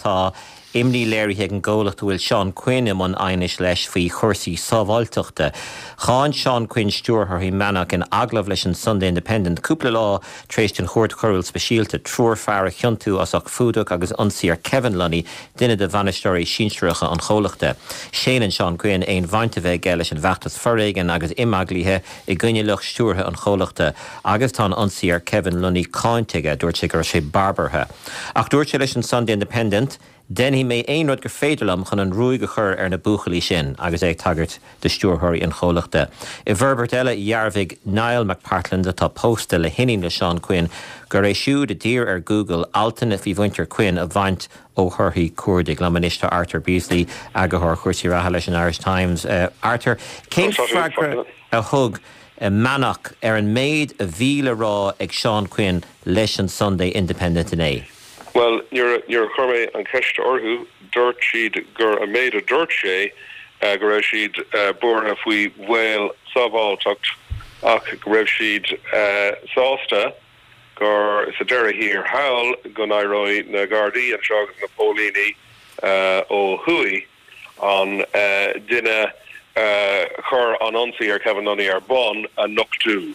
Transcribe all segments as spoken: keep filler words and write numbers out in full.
tá imní léirithe an ggólacht bhfuil Seán Quinn am an ainis leis faoi chursaí sábháilteachta. Cháin Seán Quinn stúrthar hí menach in aglah leis an Sunday Independent. Cúpla lá tréist an chóirt choiril speisialta trúr fear chiantú as ach fúdach agus ansaíar Kevin Lunny duine de bhanaisteoirí sinstreacha an chólachta. Séan Seán Quinn éon bhainte bheith geile leis an bheachtas forréigen agus imaglíthe i gcuine lech stúrtha an chólachta agus tá ansaíar Kevin Lunny cáinteige dúirt sé gur sé barbartha. Ach dúirt sé leis an Sunday Independent den hí mé éon rud gur féidirlam chun an rúige chur ar na buchalí sin agus ag tagart de stúrthirí an chólachta. I bherbert eile dhearbhigh Niall McPartland atá pósta le hinine le Seán Quinn gur é siúd a dír ar Google altan a bhí bhaintear Quinn a bhaint ó thurthaí cuardaigh le minister Arthur Beasley agathir chuirsaí ratha leis an Irish Times. Uh, Arthur, cén freagra a thug a manach ar an méid a bhíle rá ag Seán Quinn leis an Sunday Independent in é? Well, you're you're chorme an ceiste orthu dúirt siad gur a méid a dúirt sé uh, gur raibh siad uh, borna faoi bhfuil sábháilteacht ach go raibh siad uh, sásta gur sa deire hir hail go nairóid na Gardaí an seagus na Pólíní uh, ó Hui an uh, duine uh, chur an ansaí ar Kevin Lunny ar bon a nochtú.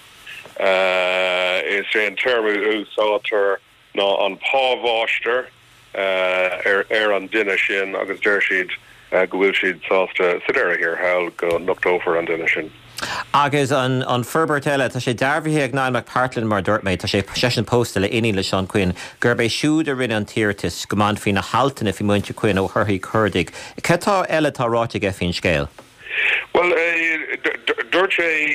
Uh, is sé an termú úsátar ná an pábháistear uh, ar, ar an duine sin agus deir siad uh, go bhfuil siad sásta sa deire hir hail go nochtófar an duine sin. Agus an, an Ferbert eile, tá sé darbhíthe ag Niall McPartland mar dúirt méid, tá sé sesin pósta le iní le Seán Quinn, gur bé siúd a rinne an tíirtis go man fhí na haltainna fi muinte Quinn ó thurthaí cuardaigh. Cetá eile tá ráiteach a fin scéal? Well, dúirt sé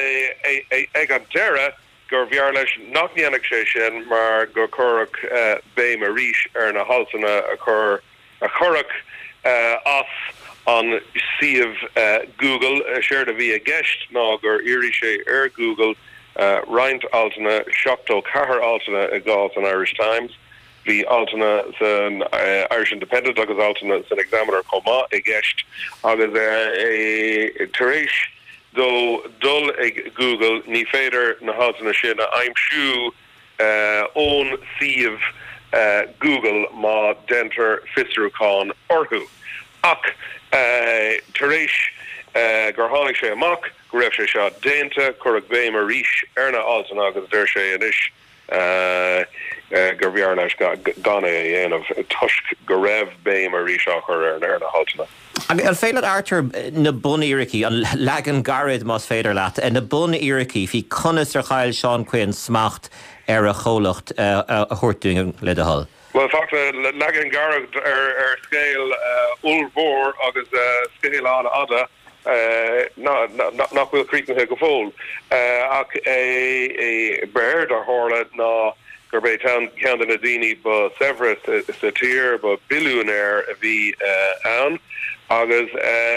ag an deire gur bhear leis nachníanach sé sin mar gur chorach uh, béim a ríis ar na halsanna a chur a chorach uh, as an siomh uh, Google uh, séir a bhí a gceist ná gur irí sé ar Google uh, roint altainna seachtó chathair altainna a gás an Irish Times, bhí altainna san uh, Irish Independent agus altainna san Examiner comá a gceist agus uh, a tar éis dó dul ag Google ní féidir na hásanna sin a aimsú uh, ón siomh uh, Google má dentar fistrúcháin orthú. Ach uh, tar éis uh, gur tháinig sé amach go raibh sé seo déanta churach béim a ríis ar na altainna agus deir sé inis uh, uh, gur bhear leis gan é a dhéanamh tuisc go raibh béim a ríis á chur ar na altainna. An féile Arthur na bun íricí an legan garid más féidir leat en na bun íricí hí conas ar chail Seán Quinn smacht ar a cholacht uh, a thuirtúing le a hall. Well, fact legan garad ar ar scéal ulmhór agus scéal ála ada nach bhfuil críochnathe go fóil ach é beird ar tharla ná gur bé cean na daoine ba Severus sa tír ba bilúnéir a bhí ann agus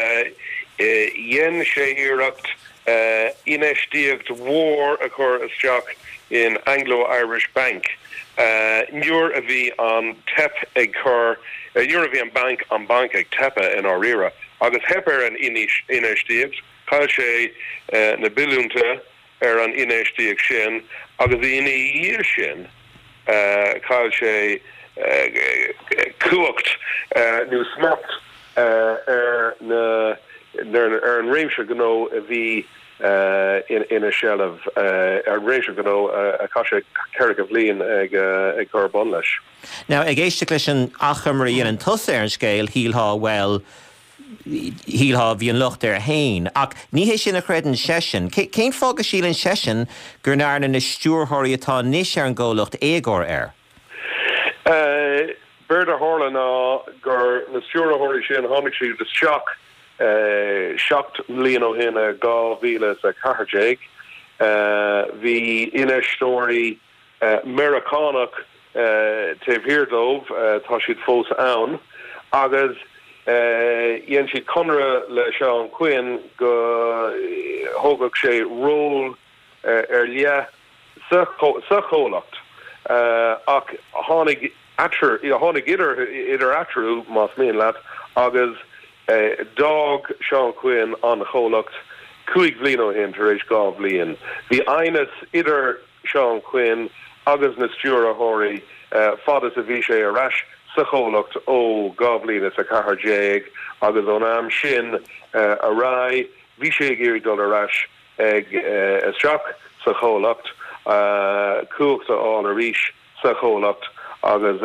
dhéan sé iireacht inéistíocht mhór a chur isteach in Anglo-Irish Bank. Uh, Nuair a bhí an tep ag chur, uh, nuair a bhí an bank an bank ag tepa in áíra, agus hepar an inéistíocht, chail sé uh, na bilúnta ar an inéistíocht sin, agus ina dhír sin uh, chail sé uh, cuacht uh, nó smacht uh, ar na ar an réimse gó a bhí Uh, in in a shell of uh, a ratio you know a kasha carrick of lean ag ag carbon leis. Now ag éiste leis an achamarí an tus ar an scéil híl ha well híl ha bhí an lucht ar hain ach ní hé sin a chred an sesin céim fága síl an sesin gur náir na stúrthirí atá níos ar an ggólacht éagóir air. Uh, Bird a hála ná gur na stúrthirí sin tháinig siad de seach Uh, shocked Lino Hina Gá Vila a Carjag uh the ina story uh Americanach uh Tev Hirdov uh Tashid Fos Aun Agas uh Yen si Conra le Seán Quinn go Hogak sé roll uh earlier Sucholacht uh Ak Honig Atcher Honig Itter Itter Atru Mas Mean Lat Agas Uh, dog Seán Quinn an cholacht cuig bhlín hin tar éis gá bblion. Bhí ainas idir Seán Quinn agus na stúra hóirí uh, fadas a bhí sé a rais sa cholacht ó goblína sa caharjéig agus on am sin uh, a rai vi sé géri dul aras ag uh, straach sa cholacht uh, cuachta an a ríis sa cholacht agus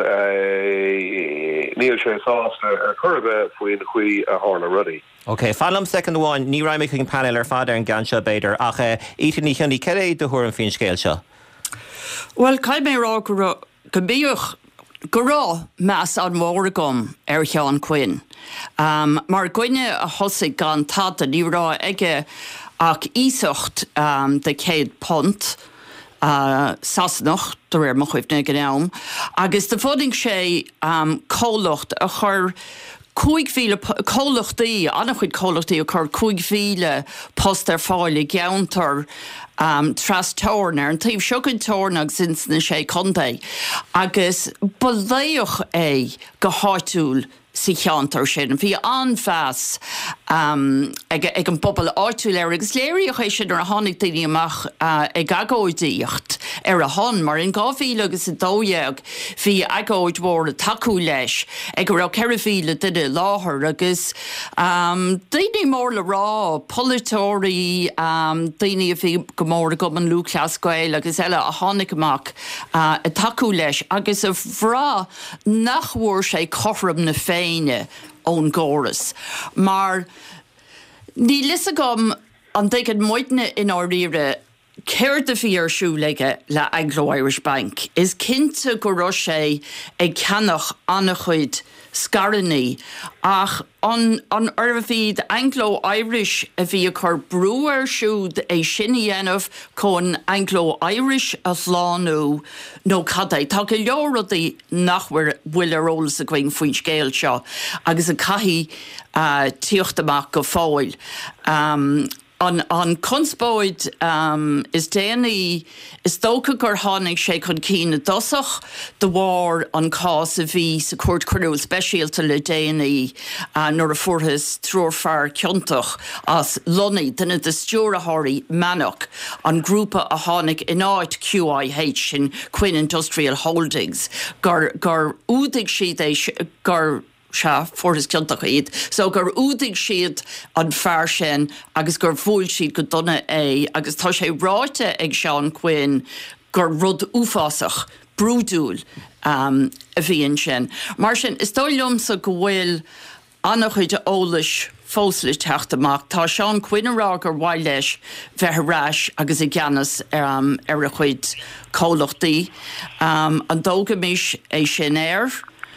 níl sé sásta ar churbe faoin chuí a hána rudí. Ok, fallum second one, ní raimig an panel ar fada an ganseo beidir ach íta ní cheanní ceir do thuair an fin scéil seo. Well, cai mé rá go bíoch go rá meas an móra gom ar Seán Quinn. Um, mar gcuine a thosaigh gan tata ní rá aige ach ísocht um, de céad pont Uh, sasnach do réir mo chuibhne gnáim agus de foding sé um, cólacht a chur cúig fíle cólachtaí annach chuid cólachtaí a chur cúig fíle post ar fáil i geantar um, tras tórna an taobh seogann tórnach sins na sé condé agus baléoch é go háitiúil si cheantar sin. Bhí anfas um, ag, ag an pobl áitiúil ar agus léiríoch é sin ar a tháinig daoine amach uh, ag agóidíocht ar a hon, mar in gáhíle agus i dóideag bhí agóid mór a takeú leis ag ra ceirfíle duine láthair agus um, daoine mór le rá politóirí um, daoine a bhí go mór go an lúclascail agus eile a tháinig amach uh, a takeú leis agus a bhrá nachhuair sé chothram na féin ón góras. Mar ní lisa gom an dégad moitne in áíre céir de fíor siúlaige le Anglo-Irish Bank is cinnte go raibh sé ag ceannach annach chuid scarraní ach an an arbhíd Anglo-Irish a bhí a chur breúir siúd é sin dhéanamh chun Anglo-Irish a slánú nó cadé tá go leoradaí nachhfuir bhfuil arolalas a gcuin faoin scéil seo agus a caithí uh, tíochtamach go fáil. Um, An, an conspóid um, is déanaí is dócha gur tháinig sé chun cína dosach de bhár an cás a bhí sa cuairt cruúil speisialta le déanaí uh, nuair a fuarthas trúr ceontach as lonaí duna de stúrathirí Manach an grúpa a tháinig in áit Q I H sin Quinn Industrial Holdings gur gur údaigh siad é gur se fuairthas ceontach iad. So gur údaigh siad an fear sin agus gur bhfuil siad go donna é agus tá sé ráite ag Seán Quinn gur rud uafásach brúdúil um, a bhíonn sin. Mar sin is dóilliomsa go bhfuil annach chuid eolais fóslis teachtamach tá Seán Quinn ará gur bhaid leis bheithrás agus i gceannas um, ar a chuid cólachtaí um, an dógamís é sin air.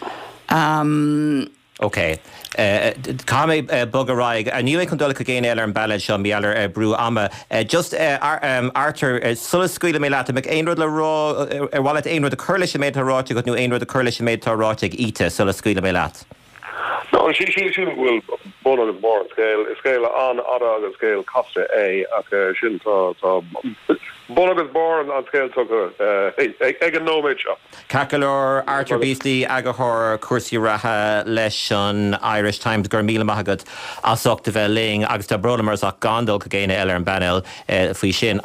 Um, Ok. Uh, Cá mé uh, bugaraig a níl chun dul go géine eile an bailile seo míallar uh, brú ama. Uh, just uh, ar, um, Arthur, uh, sulas scuile mé leat, ag aonrad le rá, ar bhhaile aonrad a chuirla sin méid táráte go nó aonrad a chuirla sin méid táráte ag ite sulas scuile mé leat. No, sí sí sí bhfuil bun agus mór scéil scéile an ara agus scéil costa é ach sin tá tá bun agus mór an scéil tucha ag an nóméid seo. Cacalor Arthur Beasley agathir cuasaí ratha leis an Irish Times gur míle maithagad asachta bheith ling agus tá brolamars ach gandal go géine eile an banil faoi sin